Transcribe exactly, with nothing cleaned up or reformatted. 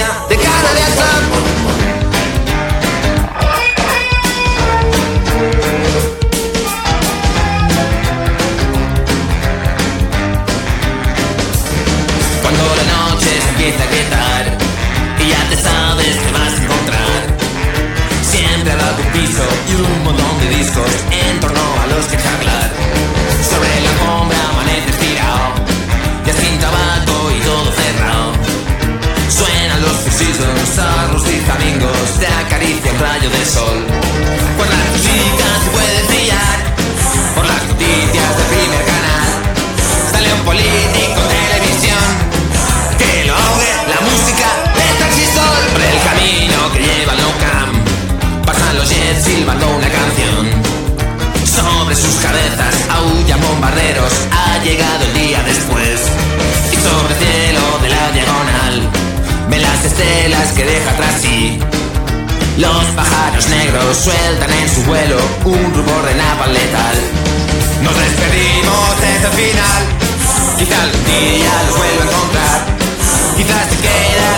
día de cara de azar. Cuando la noche se empieza a quietar y ya te sabes que vas a encontrar, siempre habrá tu piso y un montón de discos en torno a los que charlar. Sobre la alfombra amanece estirado, ya sin tabaco y todo cerrado. Suenan los fusiles, sarros y flamingos, te acaricia un rayo de sol. Cuando la música se puede brillar por las noticias del primer canal, sale un político en televisión que lo ahogue la música de Transistor. Por el camino que lleva al No Camp pasan los jets silbando una canción. Sobre sus cabezas aullan bombarderos, ha llegado el día después. Y sobre el cielo de la diagonal ven las estelas que deja tras sí. Los pájaros negros sueltan en su vuelo un rubor de napalm letal. Nos despedimos desde el final, quizá algún día los vuelva a encontrar. Quizás se queda